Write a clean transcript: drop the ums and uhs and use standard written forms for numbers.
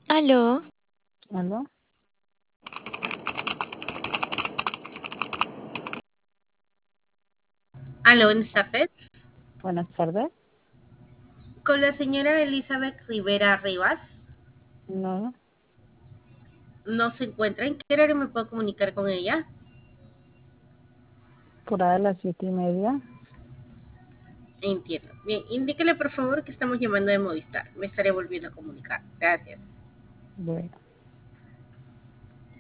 Aló, ¿Aló? Aló, buenas tardes. Buenas tardes. Con la señora Elizabeth Rivera Rivas. No, No se encuentra. ¿En qué horario me puedo comunicar con ella? por ahí a las 7:30. Entiendo. Bien, indíquele por favor que estamos llamando de Movistar. Me estaré volviendo a comunicar. Gracias. Bueno.